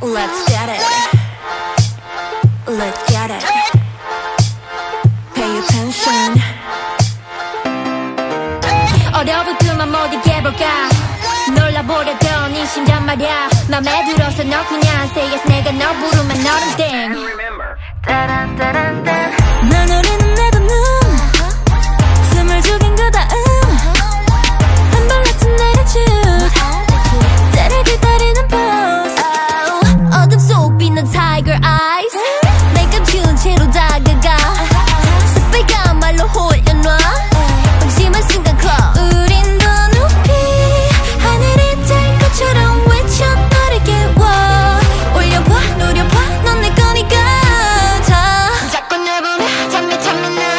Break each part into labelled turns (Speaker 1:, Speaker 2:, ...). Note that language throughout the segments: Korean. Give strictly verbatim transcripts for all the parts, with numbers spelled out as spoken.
Speaker 1: Let's get it. Let's get it. Pay attention.
Speaker 2: 어려붙으면 못 이겨볼까 놀라보려던 이 심장 말야 맘에 들어서 너 그냥 say yes 내가 너 부르면 너는 땡 널 노리는 내 두 눈 숨을 죽인 그 다음 한 발 같은 내려줄 때를 기다리는 pose oh, 어둠 속 빛난 tiger eyes 내 감춘 채로 다가가 새빨간 말로 홀려놔 방심한 순간 call 우린 더 높이 하늘이 닿을 것처럼 외쳐 너를 깨워 올려봐 노려봐 넌 내 거니까 다 자꾸 날 보며 잠이 잠이 나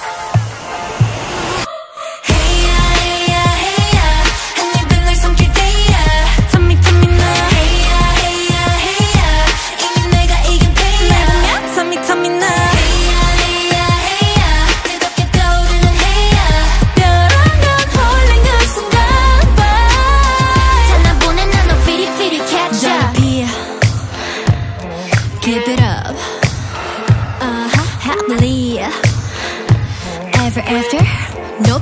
Speaker 2: Hey ya hey ya hey ya 한 입을 널 삼킬 때야 잠이 잠이 나 Hey ya hey ya hey ya 이미 내가 이긴 패야 날 보며 잠이 잠이 나 Hey ya hey ya hey ya 뜨겁게 떠오르는 hey ya 벼랑 건 홀린 그 순간 찾아보낸 난 너 feel it feel it catch up Keep it up uh-huh happily Ever after Nope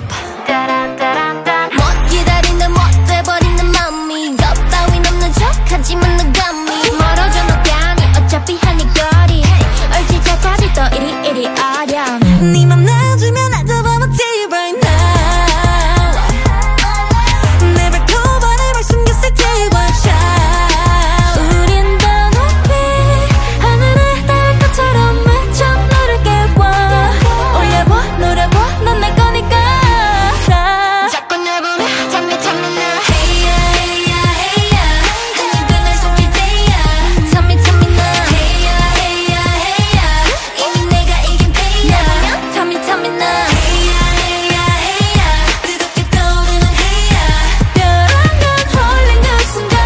Speaker 2: 못 기다린다 못 돼버리는 맘이 겁 따윈 없는 척 하지만 너 감히 멀어져 너 감히 어차피 하니 거리 얼질 때까지 또 이리 이리 어렴 네 맘 놔주면 나도 버벅지 right now 내 발톱 안에 뭘 숨겼을 때 watch out 우린 더 높이 하늘에 닿을 것처럼 외쳐 너를 깨워 올려봐 노려봐 넌 내 거니까 다 자꾸 날 보며 잠이 잠이 나 Hey ya hey ya hey ya 한 입을 날 삼킬 때야 잠이 잠이 나 Hey ya hey ya hey ya 이미 내가 이긴 패야 날 보며 잠이 잠이 나 Hey ya hey ya hey ya 뜨겁게 떠오르는 hey ya 벼랑 건 홀린 그 순간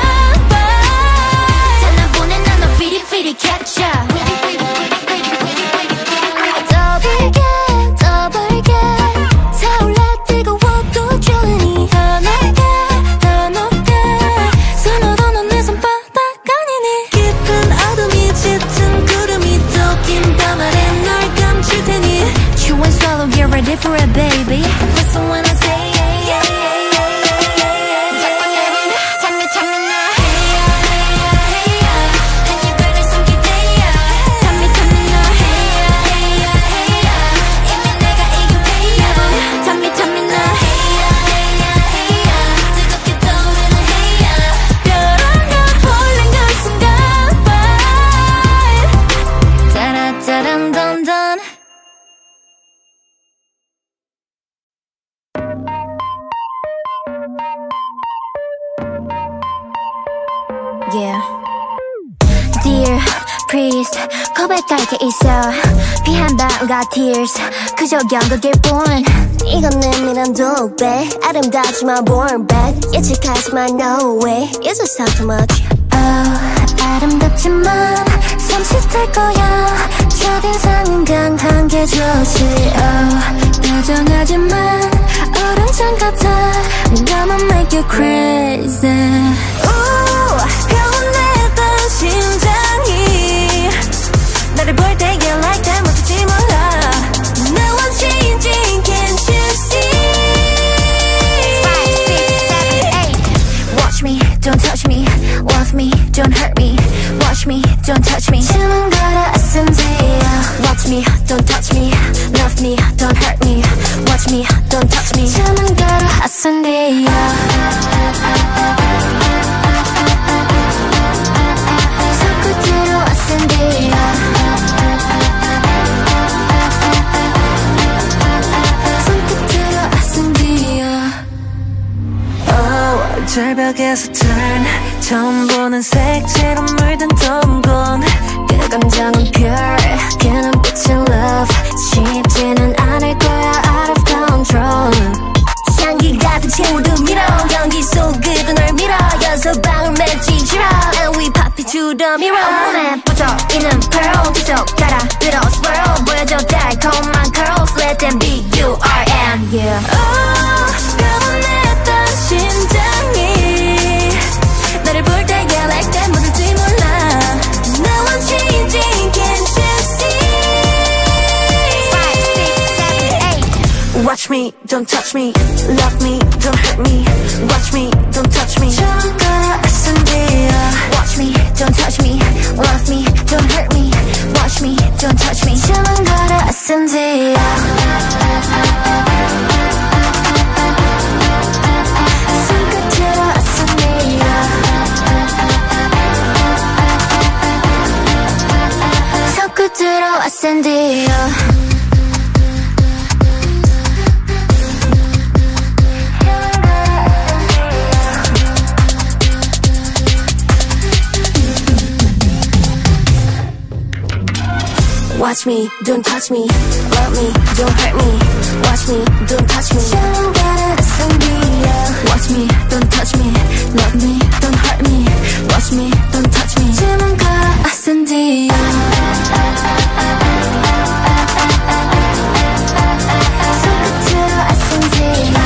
Speaker 2: 찾아보낸 난 너 feel it feel it catch up 떠벌게 떠벌게 타올라 뜨거워도 졸리니 더 높게 더 높게 숨어도 넌 내 손바닥 아니니 깊은 어둠이 짙은 구름이 또 긴 밤 아래 널 감출 테니 Chew and swallow you're ready for it baby Listen when I say yeah yeah yeah yeah yeah 자꾸 날 보며 잠이 잠이 나 Hey ya hey ya hey ya 한 입을 날 삼킬 때야 잠이 잠이 나 Hey ya hey ya hey ya 이미 내가 이긴 패야 날 보며 잠이 잠이 나 Hey ya hey ya hey ya 뜨겁게 떠오르는 hey ya 벼랑 건 홀린 그 순간 따라따란단단 Yeah Dear priest 고백할 게 있어 피 한 방울과 tears 그저 연극일 뿐 이건 내밀한 독배 아름답지만 born bad 예측하지만 no way It's just not too much Oh 아름답지만 섬찟할 거야 첫인상은 강한 게 좋지 Oh 다정하지만 얼음장 같아 Gonna make you crazy Ooh 변했던 심장이 나를 볼 때 you like that 멈추지 몰라 Now I'm changing can't you see Five, six, seven, eight Watch me, don't touch me Love me, don't hurt me Watch me, don't touch me 주문 걸어 에스엠지야 Watch me, don't touch me Love me, don't hurt me Watch me, don't touch me 주문 걸어 에스엠지야 손끝으로 에스엠지야 손끝으로 에스엠지야 Oh 절벽에서 turn 처음 보는 색채로 물든 동공 그 감정은 pure 그 눈빛의 love 쉽지는 않을 거야 out of control 향기 같은 친구도 밀어 연기 속으로 널 밀어 여섯 방울 맺히지라 And we pop it to the mirror 몸에 뻗어있는 pearl 계속 따라 들어 swirl 보여줘 달콤한 curls Let them be you are and yeah Oh 변했던 심장이 나를 볼 때 yeah like that 묻을지 몰라
Speaker 1: me, don't touch me. Love me, don't hurt me. Watch me, don't touch me. 좋은 거라 애쓴디야.
Speaker 2: Watch me, don't touch me. Love me, don't hurt me. Watch me, don't touch me.
Speaker 1: 좋은 거라 애쓴디야. 손끝으로 애쓴디야.
Speaker 2: 손끝으로 애쓴디야.
Speaker 1: Watch me, don't touch me. Love me, don't hurt me. Watch me, don't touch me. 좋은 거라 애쓴디야. Watch me, don't touch me. Love me, don't hurt me. Watch me, don't touch me. 좋은 거라 애쓴디야. 손끝으로 애쓴디야.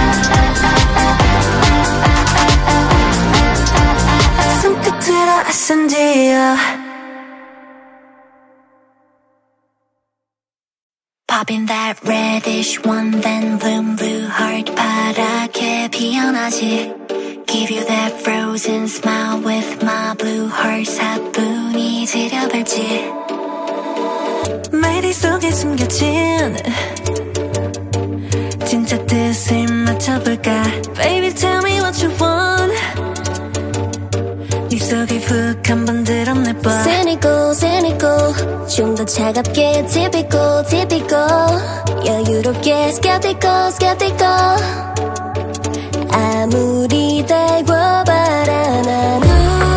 Speaker 1: 손끝으로 애쓴디야.
Speaker 2: Popping that reddish one, then bloom blue heart 파랗게 피어나지. Give you that frozen smile with my blue heart 사뿐히 지려발지.
Speaker 1: 메리 속에 숨겨진 진짜 뜻을 맞춰볼까. Baby tell me what you want. 네 속에 훅 한번 드러내봐.
Speaker 2: Cynical, cynical. 좀 더 차갑게 typical, typical. 여유롭게 skeptical, skeptical. 아무리 달궈봐라 나는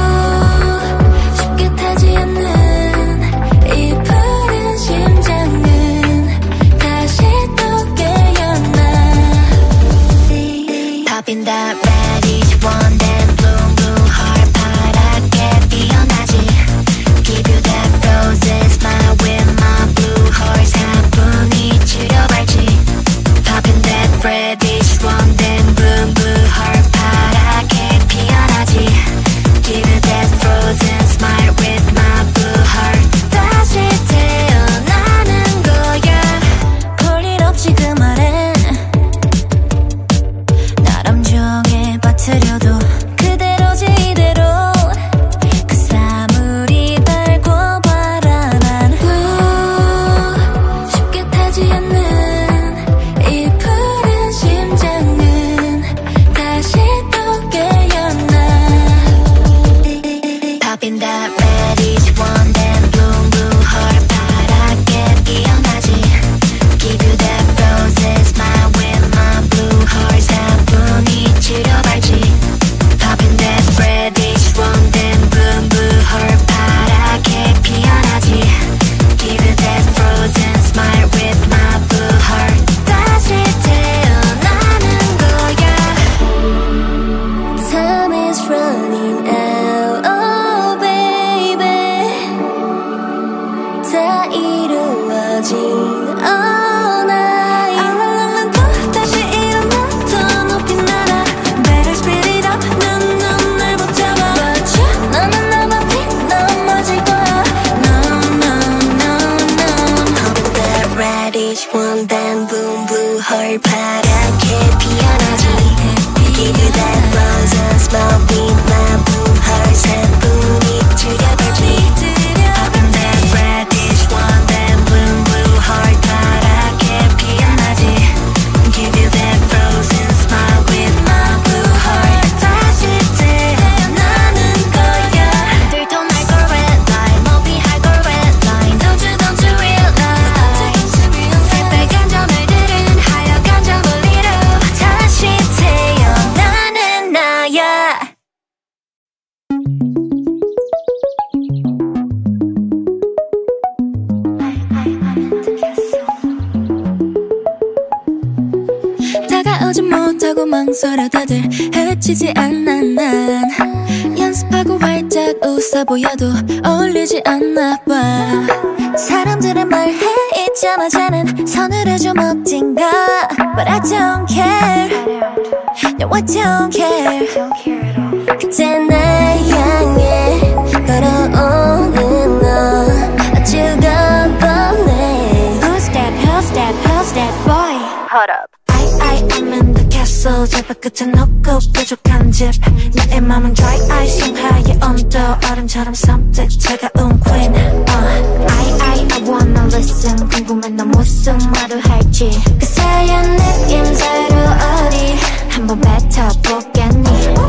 Speaker 2: 쉽게 타지 않는 이 푸른 심장은 다시 또 깨어나. Popping that reddish one, then bloom blue heart 파랗게 피어나지. Give you that roses smile with my blue heart 사뿐히 줄여발지. Popping that reddish one, then bloom blue heart 파랗게 피어나지. Give you that frozen smile with my blue heart. 다시 태어나는 거야. 볼일 없지 그 말엔 나름 정해 빠뜨려도 그대로지 이대로. 그 사물이 달궈봐라 나는 우, 쉽게 타지 않는 이 푸른 심장은 다시 또 깨어나. Popping that reddish one, then bloom blue heart 파랗게 피어나지. Give you that roses smile with my blue heart 사뿐히 줄여발지. Popping that reddish one, then bloom blue heart 파랗게 피어나지. Give you that frozen smile with my blue heart. 다시 태어나는 거야. Time is running out, oh baby. 다 이루어진 all night.
Speaker 1: All along 난 또다시 일어나 더 높이 날아. Better speed it up. 눈눈 날 붙잡아. But you
Speaker 2: 너는 나 앞에 넘어질 거야.
Speaker 1: No no no no.
Speaker 2: Popping that reddish one, then boom blue heart 파랗게 피어나지. Give you that rose smile with my blue heart 사뿐히 줄여발지.
Speaker 1: Popping that reddish one, then bloom blue heart 파랗게 피어나지. Give you that frozen smile with my blue heart. 다시 태어나는 거야.
Speaker 2: 들통 날걸 red line, 모피할 걸 red line. Don't you, don't you realize? 새빨간 저널들은 하얀 저물리로 다시 태어나는 나야.
Speaker 1: 다가오지 못하고 망설여 다들 해치지 않아 난. 연습하고 활짝 웃어 보여도 어울리지 않나 봐.
Speaker 2: 사람들은 말해 있자마자는 서늘해져 멋진가. But I don't care. No, I don't care. 그때 날 향해 걸어오는 너 죽어보네. Who's that, who's that, who's that boy?
Speaker 3: Hold up.
Speaker 2: I
Speaker 1: 끝에 놓고 뾰족한 집 나의 맘은 dry ice 영하의 온도 얼음처럼 섬뜩 차가운 queen uh. I, I, I wanna listen 궁금해 너 무슨 말을 할지 그 새한 느낌새로 어디 한번 뱉어보겠니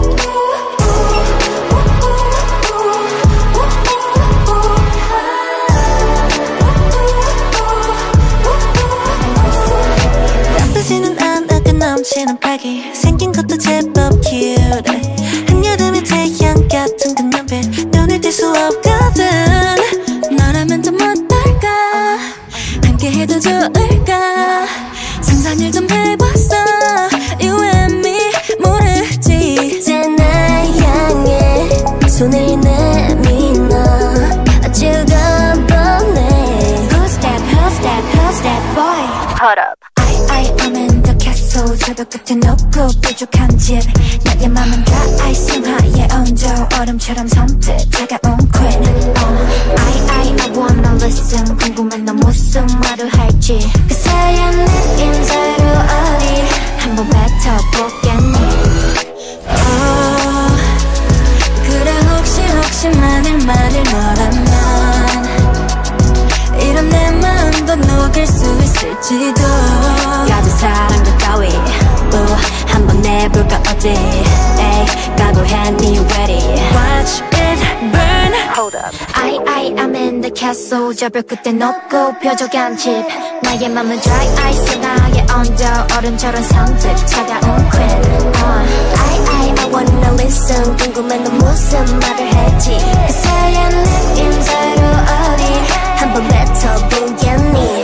Speaker 1: 나쁘지는 않아 그 넘치는 팔기 생긴 것도 제법 cute 한여름의 태양 같은 그 눈빛 눈을 뗄 수 없거든 너라면 좀 어떨까 함께 해도 좋을까 상상을 좀 해봤어 You and me 모르지 이제 날 향해 손을 내밀어 죽어보네 Who's that, who's that, who's that boy Hold up I, I'm in the castle 저도 끝에 놓고 뾰족한 집 나의 맘은 dry ice 영하의 온도 얼음처럼 섬뜩 차가운 queen uh. I, I, I wanna listen 궁금해 너 무슨 말을 할지 그 새한 느낌새로 어디 한번 뱉어보겠니 oh, 그래 혹시 혹시 만일 만일 너라면 이런 내 마음도 녹일 수 있을지도 가진 사랑도 따위 우 한번 내볼까 어디 에이 각오했니 ready Watch it burn Hold up I, I, I'm in the castle 저 벽 끝에 놓고 뾰족한 집 나의 맘은 dry ice 나의 온도 얼음처럼 섬뜩 차가운 queen uh. I, I, I wanna listen 궁금해 너 무슨 말을 할지 그 새한 느낌새로 어디 한번 뱉어보겠니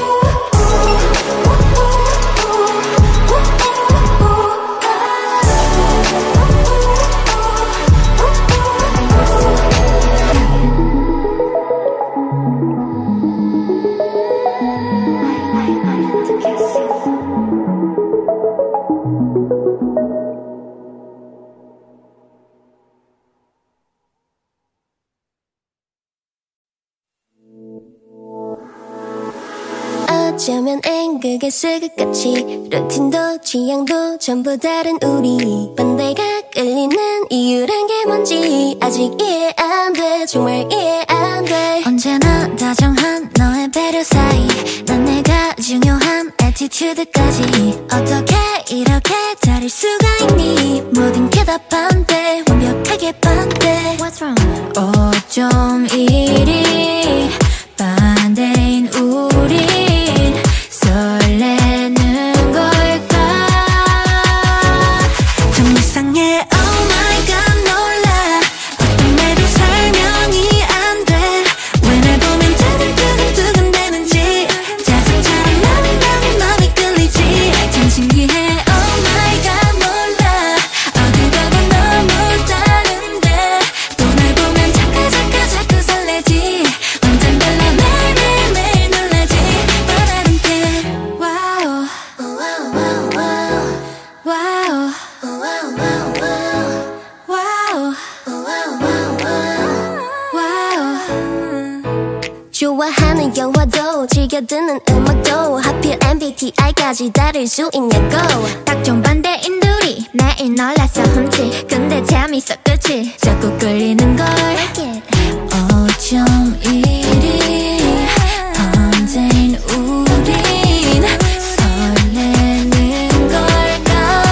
Speaker 1: 어쩌면 앵극의 스긋같이 루틴도 취향도 전부 다른 우리 반대가 끌리는 이유란 게 뭔지 아직 이해 안 돼 정말 이해 안 돼 언제나 다정한 너의 배려 사이 난 내가 중요한 애티튜드까지 어떻게 이렇게 다를 수가 있니 모든 게 다 반대 완벽하게 반대 What's wrong? 어쩜 이리 반대인 우린 설레는 걸까 좀 이상해 oh my god 놀라 어떤 말도 설명이 안 돼 왜 날 보면 두근두근두근 되는지 자석처럼 맘이 맘이 맘이 끌리지 참 신기해 oh my god 몰라 어딘가가 너무 다른데 또 날 보면 자꾸 자꾸 자꾸 설레지 완전 달라 매일매일 놀라지 But I don't care Wow Wow Wow 좋아하는 영화도 즐겨 듣는 음악도 하필 엠비티아이까지 다를 수 있냐고 딱 정반대인 둘이 매일 놀라서 훔치 근데 재밌어 그치 자꾸 끌리는걸 어쩜 이리 반대인 우린 설레는 걸까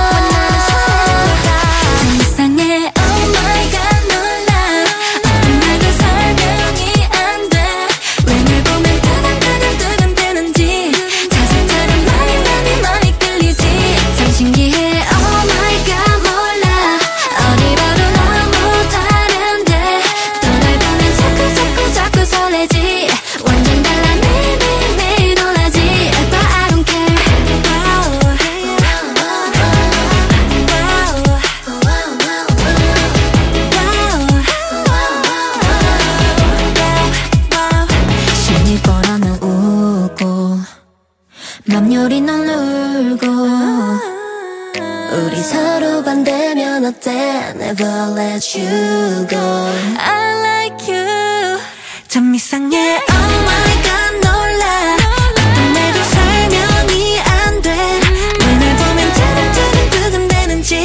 Speaker 1: 참 이상해 oh my god 놀라 어떤 말도 설명이 안 돼 왜 날 보면 두근두근두근 되는지 자석처럼 많이 많이 많이 끌리지 참 신기해 oh my god 몰라 어디 봐도 너무 다른데 또 날 보면 자꾸 자꾸 자꾸 설레지 완전 달라 매일매일 놀라지 But I don't care 신이 뻔하면 웃고 맘요리 넌 울고 우리 서로 반대면 어때 Never let you go I like you 참 이상해 Oh my god 놀라 어떤 말도 설명이 안 돼 왜 날 보면 두근두근두근 되는지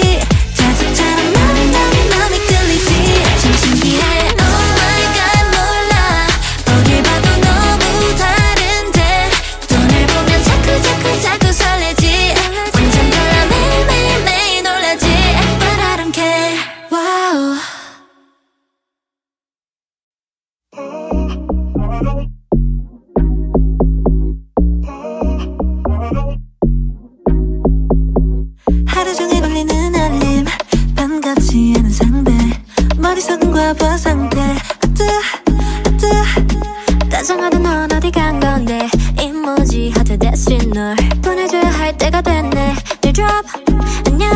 Speaker 1: 어디서든 과부하 상태. 아뜨 아뜨 다정하던 넌 어디 간 건데. 이모지 하트 대신 널 보내줘야 할 때가 됐네. 내 drop 안녕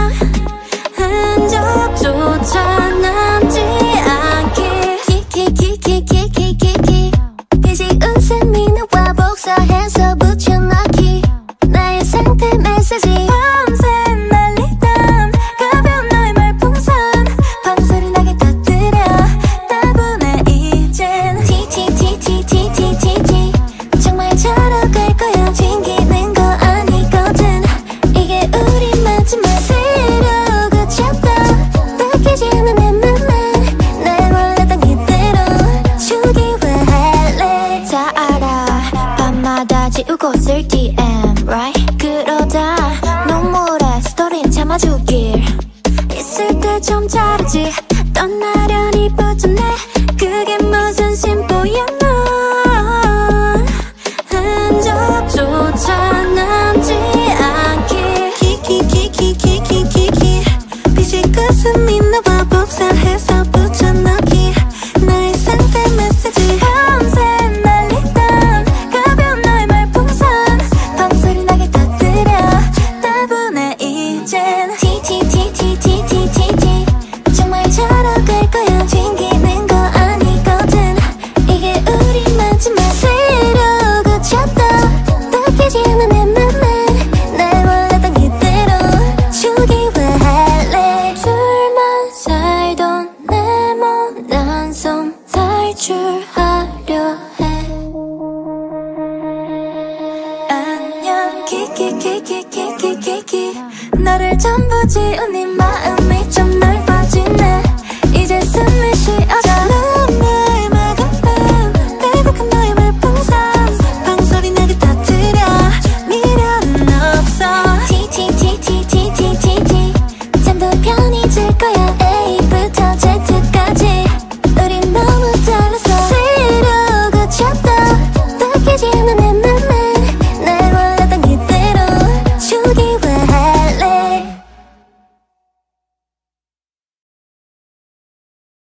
Speaker 1: 흔적조차 남지 않게. 키키키키키키키키 피지 웃음이 너와 복사해서 붙여넣기. 나의 상태 메시지 밤새 날리던 가벼운 너의 말풍선 방소리 나게 터뜨려. 따분해 이젠 티티티티티티티 정말 자러 갈 거야. 튕기는 거 아니거든. 이게 우리 마지막 세려고 쳤다. 바뀌지 않는 내 맘만 날 원하던 그대로 주기 왜 할래. 다 알아 밤마다 지우고 쓸 디엠 right. 그러다 눈물에 스토리는 참아주길. 있을 때 좀 잘하지. 떠나려니 부졌네.